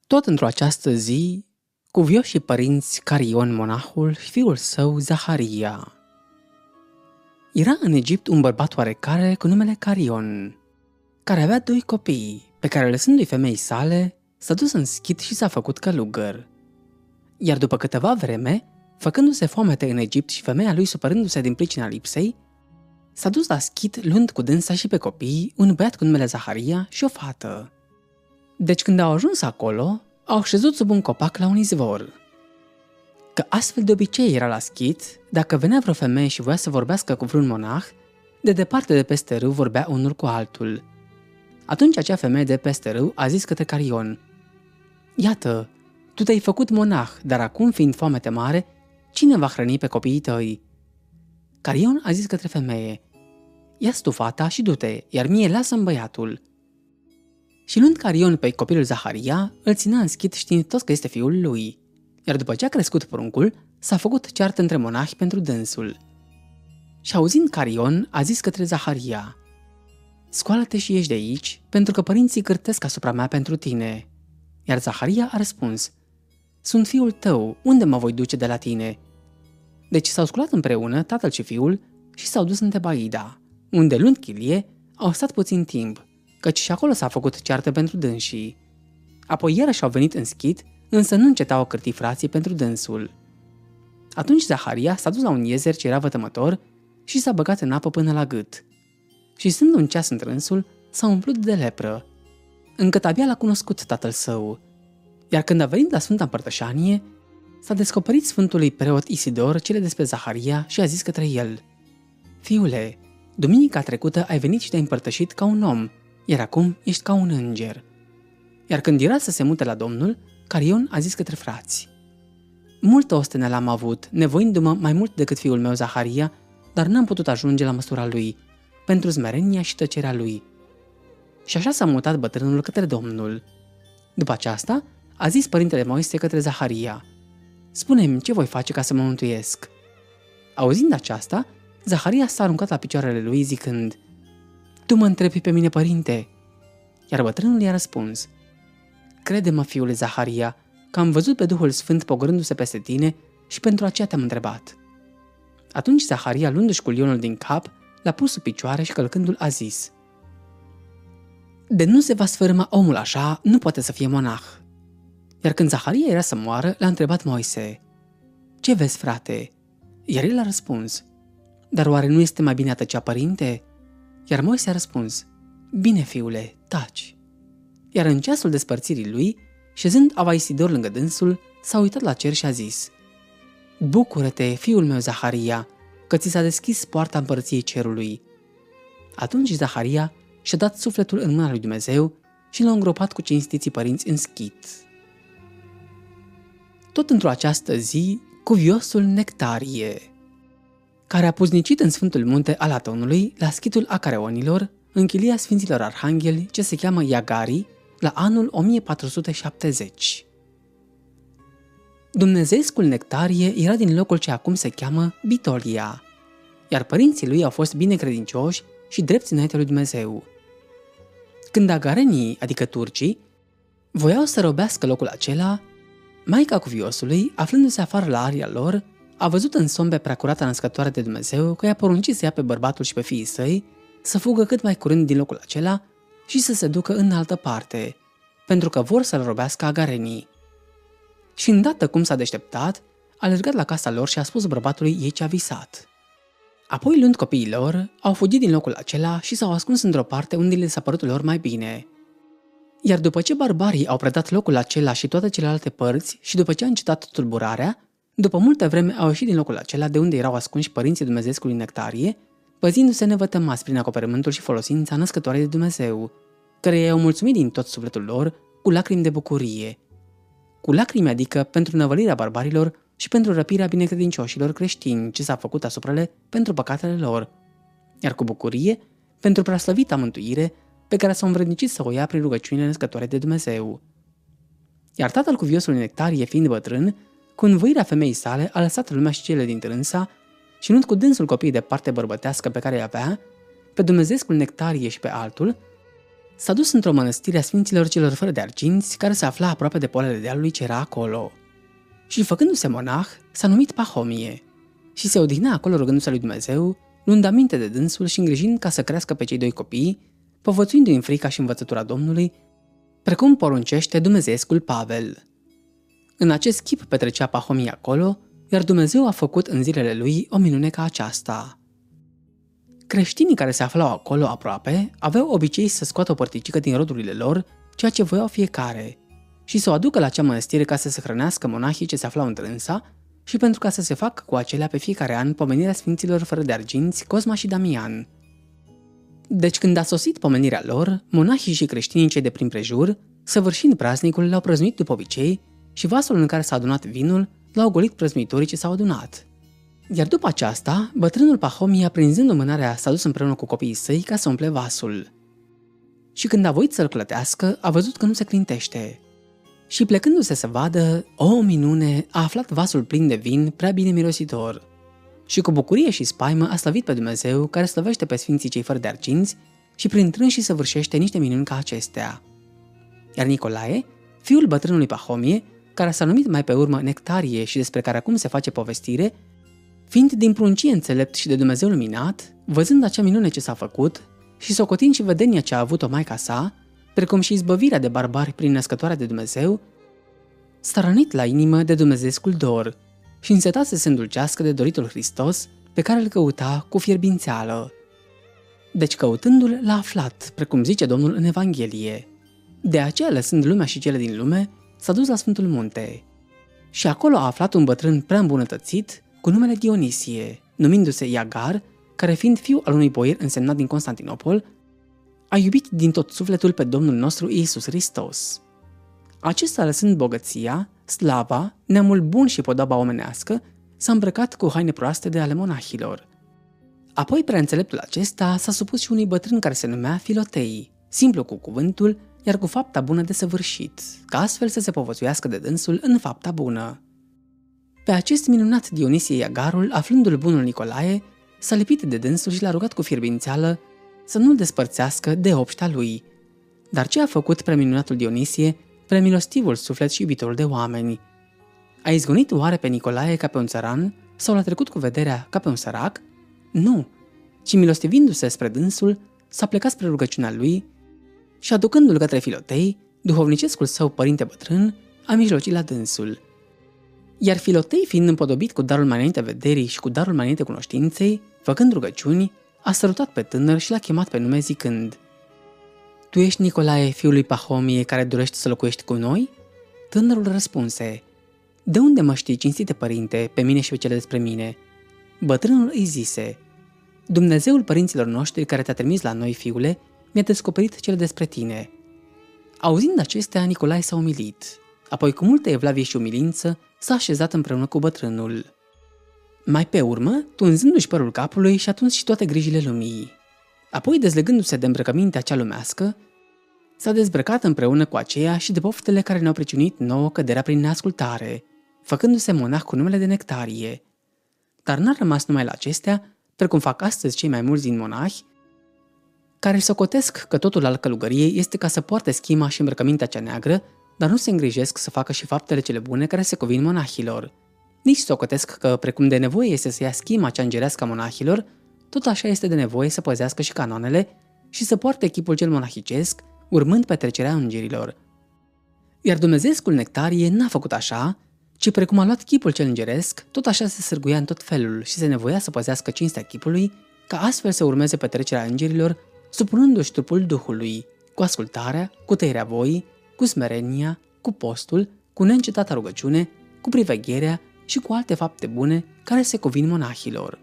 Tot într-o această zi, cuvioșii părinți Carion monahul și fiul său Zaharia. Era în Egipt un bărbat oarecare cu numele Carion, care avea 2 copii, pe care lăsându-i femeii sale, s-a dus în schit și s-a făcut călugăr. Iar după câteva vreme, făcându-se foamete în Egipt și femeia lui supărându-se din pricina lipsei, s-a dus la schit luând cu dânsa și pe copii un băiat cu numele Zaharia și o fată. Deci când au ajuns acolo, au șezut sub un copac la un izvor. Că astfel de obicei era la schit, dacă venea vreo femeie și voia să vorbească cu vreun monah, de departe de peste râu vorbea unul cu altul. Atunci acea femeie de peste râu a zis către Carion: „Iată, tu te-ai făcut monah, dar acum, fiind foamete mare, cine va hrăni pe copiii tăi?” Carion a zis către femeie: „Ia-ți tu fata și du-te, iar mie lasă-mi băiatul.” Și luând Carion pe copilul Zaharia, îl ținea în schit știind tot că este fiul lui. Iar după ce a crescut pruncul, s-a făcut ceartă între monahi pentru dânsul. Și auzind Carion, a zis către Zaharia: „Scoală-te și ieși de aici, pentru că părinții cârtesc asupra mea pentru tine.” Iar Zaharia a răspuns: „Sunt fiul tău, unde mă voi duce de la tine?” Deci s-au sculat împreună, tatăl și fiul, și s-au dus în Tebaida, unde, luând chilie, au stat puțin timp, căci și acolo s-a făcut ceartă pentru dânsii. Apoi iarăși au venit în schit, însă nu încetau a cârti frații pentru dânsul. Atunci Zaharia s-a dus la un iezer ce era vătămător și s-a băgat în apă până la gât. Și stând un ceas întrânsul, s-a umplut de lepră, încât abia l-a cunoscut tatăl său. Iar când a venit la Sfânta Împărtășanie, s-a descoperit Sfântului Preot Isidor cele despre Zaharia și a zis către el: „Fiule, duminica trecută ai venit și te-ai împărtășit ca un om, iar acum ești ca un înger.” Iar când era să se mute la Domnul, Carion a zis către frați: „Multă osteneală am avut, nevoindu-mă mai mult decât fiul meu Zaharia, dar n-am putut ajunge la măsura lui, pentru smerenia și tăcerea lui.” Și așa s-a mutat bătrânul către Domnul. După aceasta, a zis părintele Moise către Zaharia: „Spune-mi ce voi face ca să mă mântuiesc.” Auzind aceasta, Zaharia s-a aruncat la picioarele lui zicând: „Tu mă întrebi pe mine, părinte?” Iar bătrânul i-a răspuns: „Crede-mă, fiule Zaharia, că am văzut pe Duhul Sfânt pogorându-se peste tine și pentru aceea te-am întrebat.” Atunci Zaharia, luându-și culionul din cap, l-a pus sub picioare și călcându-l a zis: „De nu se va sfârma omul așa, nu poate să fie monah.” Iar când Zaharia era să moară, l-a întrebat Moise: „Ce vezi, frate?” Iar el a răspuns: „Dar oare nu este mai bine a tăcea, părinte?” Iar Moise a răspuns: „Bine, fiule, taci.” Iar în ceasul despărțirii lui, șezând Ava Isidor lângă dânsul, s-a uitat la cer și a zis: „Bucură-te, fiul meu Zaharia, că ți s-a deschis poarta împărăției cerului.” Atunci Zaharia și-a dat sufletul în mâna lui Dumnezeu și l-a îngropat cu cinstiții părinți în schit. Tot într-o această zi, cuviosul Nectarie, care a puznicit în Sfântul Munte al Atonului, la schitul Acareonilor, în chilia Sfinților Arhangheli, ce se cheamă Iagari, la anul 1470. Dumnezeescul Nectarie era din locul ce acum se cheamă Bitolia, iar părinții lui au fost binecredincioși și drepți înaintea lui Dumnezeu. Când agarenii, adică turcii, voiau să robească locul acela, maica cuviosului, aflându-se afară la aria lor, a văzut în somn pe preacurata născătoare de Dumnezeu că i-a poruncit să ia pe bărbatul și pe fiii săi, să fugă cât mai curând din locul acela și să se ducă în altă parte, pentru că vor să-l robească agarenii. Și îndată cum s-a deșteptat, a alergat la casa lor și a spus bărbatului ei ce a visat. Apoi, luând copiii lor, au fugit din locul acela și s-au ascuns într-o parte unde le s-a părut lor mai bine. Iar după ce barbarii au predat locul acela și toate celelalte părți și după ce a încetat tulburarea, după multă vreme au ieșit din locul acela de unde erau ascunși părinții Dumnezeescului Nectarie, păzindu-se nevătămați prin acoperământul și folosința născătoarei de Dumnezeu, care i-au mulțumit din tot sufletul lor cu lacrimi de bucurie. Cu lacrimi adică pentru năvălirea barbarilor și pentru răpirea binecredincioșilor creștini ce s-a făcut asupra le pentru păcatele lor, iar cu bucurie pentru preaslăvita mântuire pe care s-au învrednicit să o ia prin rugăciunile născătoare de Dumnezeu. Iar tatăl cuviosului Nectarie, fiind bătrân, cu învoirea femeii sale, a lăsat lumea și cele din trânsa și luând cu dânsul copiii de parte bărbătească pe care îi avea, pe Dumnezeescul Nectarie și pe altul, S-a dus într-o mănăstire a Sfinților celor fără de arginți, care se afla aproape de poalele dealului ce era acolo. Și făcându-se monah, s-a numit Pahomie și se odihnea acolo rugându-se lui Dumnezeu, luând aminte de dânsul și îngrijind ca să crească pe cei doi copii, povățuindu-i în frica și învățătura Domnului, precum poruncește Dumnezeescul Pavel. În acest chip petrecea Pahomie acolo, iar Dumnezeu a făcut în zilele lui o minune ca aceasta. Creștinii care se aflau acolo aproape aveau obicei să scoată o părticică din rodurile lor, ceea ce voiau fiecare, și să o aducă la acea mănăstire ca să se hrănească monahii ce se aflau întrânsa și pentru ca să se facă cu acelea pe fiecare an pomenirea Sfinților fără de arginți, Cosma și Damian. Deci când a sosit pomenirea lor, monahii și creștinii cei de prin prejur, săvârșind praznicul, l-au prăznuit după obicei și vasul în care s-a adunat vinul l-au golit prăznuitorii ce s-au adunat. Iar după aceasta, bătrânul Pahomie, aprinzând lumânarea, s-a dus împreună cu copiii săi ca să umple vasul. Și când a voit să-l clătească, a văzut că nu se clintește. Și plecându-se să vadă, o minune, a aflat vasul plin de vin prea bine mirositor. Și cu bucurie și spaimă a slăvit pe Dumnezeu, care slăvește pe sfinții cei fără de arginți și prin trânsii săvârșește niște minuni ca acestea. Iar Nicolae, fiul bătrânului Pahomie, care s-a numit mai pe urmă Nectarie și despre care acum se face povestire, fiind din pruncie înțelept și de Dumnezeu luminat, văzând acea minune ce s-a făcut și socotind și vedenia ce a avut-o maica sa, precum și izbăvirea de barbari prin născătoarea de Dumnezeu, s-a rănit la inimă de dumnezeescul dor și însetat să se îndulcească de doritul Hristos pe care îl căuta cu fierbințeală. Deci căutându-l l-a aflat, precum zice Domnul în Evanghelie. De aceea, lăsând lumea și cele din lume, s-a dus la Sfântul Munte. Și acolo a aflat un bătrân prea îmbunătățit, cu numele Dionisie, numindu-se Iagar, care fiind fiu al unui boier însemnat din Constantinopol, a iubit din tot sufletul pe Domnul nostru Iisus Hristos. Acesta, lăsând bogăția, slava, neamul bun și podoba omenească, s-a îmbrăcat cu haine proaste de ale monahilor. Apoi preînțeleptul acesta s-a supus și unui bătrân care se numea Filotei, simplu cu cuvântul, iar cu fapta bună de săvârșit, ca astfel să se povățuiască de dânsul în fapta bună. Pe acest minunat Dionisie Iagarul, aflându-l bunul Nicolae, s-a lipit de dânsul și l-a rugat cu fierbințeală să nu-l despărțească de obștea lui. Dar ce a făcut preminunatul Dionisie, premilostivul suflet și iubitorul de oameni? A izgonit oare pe Nicolae ca pe un țăran sau l-a trecut cu vederea ca pe un sărac? Nu, ci milostivindu-se spre dânsul, s-a plecat spre rugăciunea lui și aducându-l către Filotei, duhovnicescul său părinte bătrân, a mijlocit la dânsul. Iar Filotei, fiind împodobit cu darul mai înainte vederii și cu darul mai înainte cunoștinței, făcând rugăciuni, a sărutat pe tânăr și l-a chemat pe nume zicând: Tu ești Nicolae, fiul lui Pahomie, care dorești să locuiești cu noi? Tânărul răspunse: De unde mă știi, cinstite părinte, pe mine și pe cele despre mine? Bătrânul îi zise: Dumnezeul părinților noștri care te-a trimis la noi, fiule, mi-a descoperit cele despre tine. Auzind acestea, Nicolae s-a umilit. Apoi, cu multă evlavie și umilință, s-a așezat împreună cu bătrânul. Mai pe urmă, tunzându-și părul capului și atunci și toate grijile lumii. Apoi, dezlegându-se de îmbrăcămintea cea lumească, s-a dezbrăcat împreună cu aceea și de poftele care ne-au priciunit nouă căderea prin neascultare, făcându-se monah cu numele de Nectarie. Dar n-a rămas numai la acestea, precum fac astăzi cei mai mulți din monahi, care își socotesc că totul al călugăriei este ca să poarte schima și îmbrăcămintea cea neagră, dar nu se îngrijesc să facă și faptele cele bune care se cuvin monahilor. Nici socotesc că, precum de nevoie este să ia schima cea îngerească a monahilor, tot așa este de nevoie să păzească și canoanele și să poarte echipul cel monahicesc, urmând petrecerea îngerilor. Iar Dumnezeescul Nectarie n-a făcut așa, ci precum a luat chipul cel îngeresc, tot așa se sârguia în tot felul și se nevoia să păzească cinstea chipului, ca astfel să urmeze petrecerea îngerilor, supunându-și trupul Duhului, cu ascultarea, cu tăierea voii, cu smerenia, cu postul, cu neîncetata rugăciune, cu privegherea și cu alte fapte bune care se cuvin monahilor.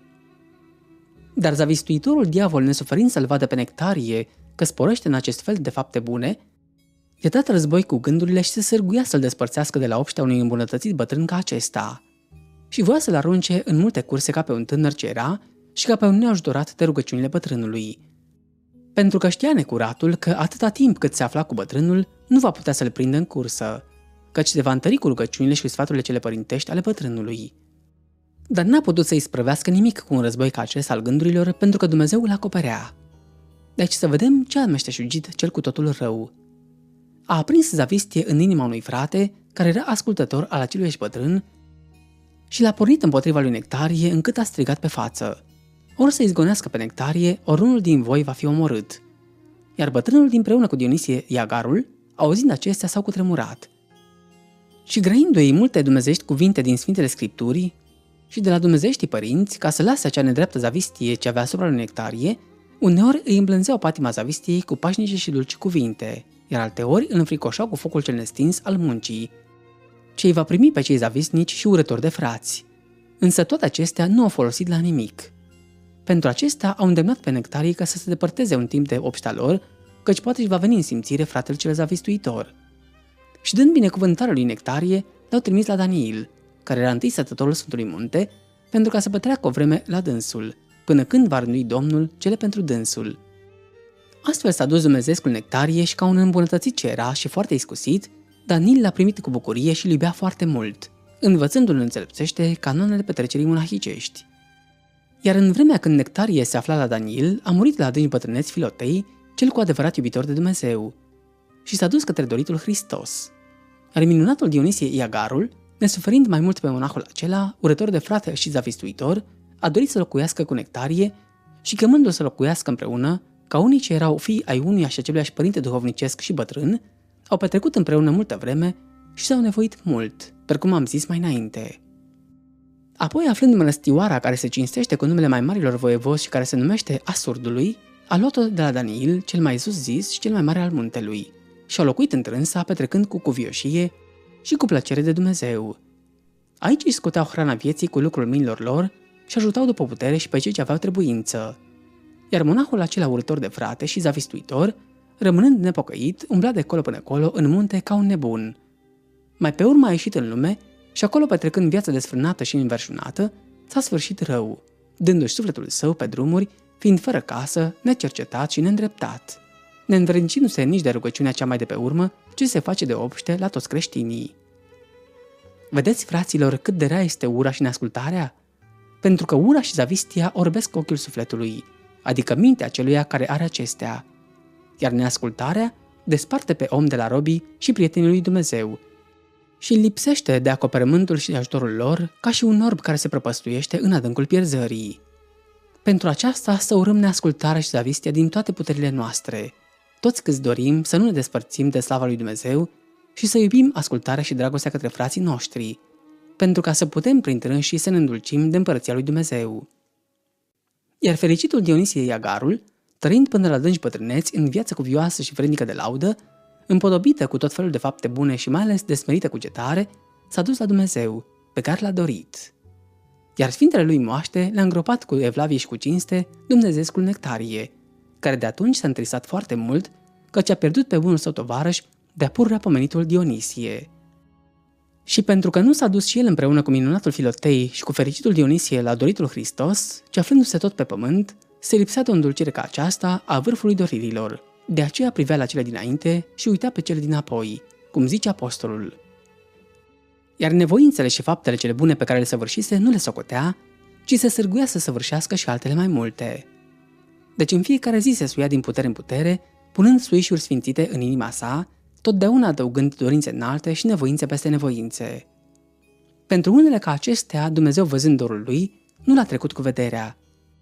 Dar zavistuitorul diavol, nesuferind să-l vadă pe Nectarie că sporește în acest fel de fapte bune, i-a dat război cu gândurile și se sârguia să-l despărțească de la obștea unui îmbunătățit bătrân ca acesta. Și voia să-l arunce în multe curse ca pe un tânăr ce era și ca pe un neajutorat de rugăciunile bătrânului. Pentru că știa necuratul că atâta timp cât se afla cu bătrânul, nu va putea să-l prindă în cursă, căci se va întări cu rugăciunile și cu sfaturile cele părintești ale bătrânului. Dar n-a putut să-i sprăvească nimic cu un război ca acesta al gândurilor, pentru că Dumnezeu îl acoperea. Deci să vedem ce a meșteșugit cel cu totul rău. A aprins zavistie în inima unui frate care era ascultător al acelui bătrân și l-a pornit împotriva lui Nectarie încât a strigat pe față: ori să izgonească pe Nectarie, ori unul din voi va fi omorât. Iar bătrânul dinpreună cu Dionisie Iagarul, auzind acestea, s-au cutremurat. Și grăindu-i multe dumnezeiești cuvinte din Sfintele Scripturii și de la dumnezeieștii părinți, ca să lase acea nedreaptă zavistie ce avea asupra lui Nectarie, uneori îi îmblânzeau patima zavistiei cu pașnice și dulci cuvinte, iar alteori îl înfricoșau cu focul cel nestins al muncii, ce îi va primi pe cei zavisnici și urători de frați. Însă toate acestea nu au folosit la nimic. Pentru acestea au îndemnat pe Nectarie ca să se depărteze un timp de obșta lor, căci poate își va veni în simțire fratele cel zavistuitor. Și dând binecuvântarea lui Nectarie, l-au trimis la Daniil, care era întâi stătătorul Sfântului Munte, pentru ca să petreacă o vreme la dânsul, până când va rândui Domnul cele pentru dânsul. Astfel s-a dus Dumnezeescul Nectarie și ca un îmbunătățit ce era și foarte iscusit, Daniil l-a primit cu bucurie și îl iubea foarte mult, învățându-l înțelepțește canoanele petrecerii monahicești. Iar în vremea când Nectarie se afla la Daniil, a murit la adânci bătrâneți Filotei, cel cu adevărat iubitor de Dumnezeu, și s-a dus către doritul Hristos. Iar minunatul Dionisie Iagarul, nesuferind mai mult pe monahul acela, urător de frate și zavistuitor, a dorit să locuiască cu Nectarie și chemându-l să locuiască împreună, ca unii ce erau fii ai unuia și aceluiași părinte duhovnicesc și bătrân, au petrecut împreună multă vreme și s-au nevoit mult, precum am zis mai înainte. Apoi, aflând mănăstioara care se cinstește cu numele mai marilor voievozi și care se numește Asurdului, a luat-o de la Daniil, cel mai sus zis și cel mai mare al muntelui, și a locuit întrânsa, petrecând cu cuvioșie și cu plăcere de Dumnezeu. Aici își scoteau hrana vieții cu lucrul mâinilor lor și ajutau după putere și pe cei ce aveau trebuință. Iar monahul acela urător de frate și zavistuitor, rămânând nepocăit, umbla de colo până colo în munte ca un nebun. Mai pe urmă a ieșit în lume și acolo, petrecând viața desfrânată și înverșunată, s-a sfârșit rău, dându-și sufletul său pe drumuri, fiind fără casă, necercetat și neîndreptat, neînvrednicindu-se nici de rugăciunea cea mai de pe urmă, ce se face de obște la toți creștinii. Vedeți, fraților, cât de rea este ura și neascultarea? Pentru că ura și zavistia orbesc ochiul sufletului, adică mintea celuia care are acestea, iar neascultarea desparte pe om de la robii și prietenii lui Dumnezeu și îl lipsește de acoperământul și de ajutorul lor, ca și un orb care se prăpăstuiește în adâncul pierzării. Pentru aceasta să urâm neascultarea și zavistia din toate puterile noastre, toți câți dorim să nu ne despărțim de slava lui Dumnezeu și să iubim ascultarea și dragostea către frații noștri, pentru ca să putem printre înși să ne îndulcim de împărăția lui Dumnezeu. Iar fericitul Dionisie Iagarul, trăind până la adânci bătrâneți în viață cuvioasă și vrednică de laudă, împodobită cu tot felul de fapte bune și mai ales de smerită cugetare, s-a dus la Dumnezeu, pe care l-a dorit. Iar sfintele lui moaște le-a îngropat cu evlavie și cu cinste Dumnezeescul Nectarie, care de atunci s-a întristat foarte mult, căci a pierdut pe bunul său tovarăș de-a pururea pomenitul Dionisie. Și pentru că nu s-a dus și el împreună cu minunatul Filotei și cu fericitul Dionisie la doritul Hristos, ci aflându-se tot pe pământ, se lipsea de o îndulcire ca aceasta a vârfului doririlor. De aceea privea la cele dinainte și uita pe cele dinapoi, cum zice apostolul. Iar nevoințele și faptele cele bune pe care le săvârșise nu le socotea, ci se sârguia să săvârșească și altele mai multe. Deci în fiecare zi se suia din putere în putere, punând suișuri sfințite în inima sa, totdeauna adăugând dorințe înalte și nevoințe peste nevoințe. Pentru unele ca acestea, Dumnezeu, văzând dorul lui, nu l-a trecut cu vederea,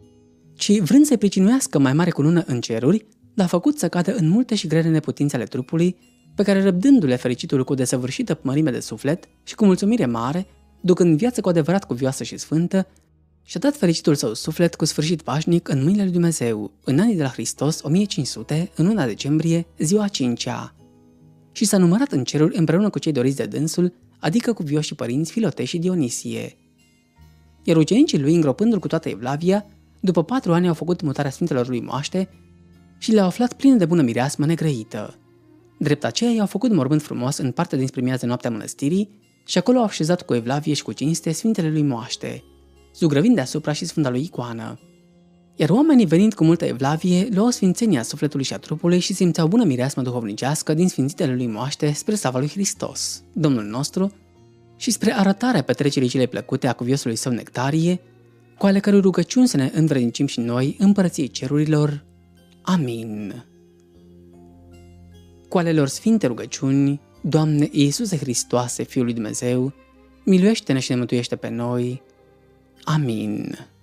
ci vrând să-i pricinuiască mai mare cunună în ceruri, l-a făcut să cadă în multe și grele neputințe ale trupului, pe care, răbdându-le fericitul cu desăvârșită mărime de suflet și cu mulțumire mare, ducând viață cu adevărat cuvioasă și sfântă, și-a dat fericitul său suflet cu sfârșit pașnic în mâinile lui Dumnezeu, în anii de la Hristos 1500, în 1 decembrie, ziua 5-a. Și s-a numărat în ceruri împreună cu cei doriți de dânsul, adică cu vioșii părinți Filotei și Dionisie. Iar ucenicii lui, îngropându-l cu toată evlavia, după 4 ani au făcut mutarea sfintelor lui moaște și le-au aflat pline de bună mireasmă negrăită. Drept aceea i-au făcut mormânt frumos în partea dinspre miază noaptea mănăstirii și acolo au așezat cu evlavie și cu cinste sfintele lui moaște, zugrăvind deasupra și sfânta lui icoană. Iar oamenii, venind cu multă evlavie, luau sfințenia sufletului și a trupului și simțeau bună mireasmă duhovnicească din sfințitele lui moaște spre slava lui Hristos, Domnul nostru, și spre arătarea petrecerii cele plăcute a cuviosului său Nectarie, cu ale cărui rugăciuni să ne învrednicim și noi împărăției cerurilor. Amin. Cu ale lor sfinte rugăciuni, Doamne Iisuse Hristoase, Fiul lui Dumnezeu, miluiește-ne și ne mântuiește pe noi. Amin.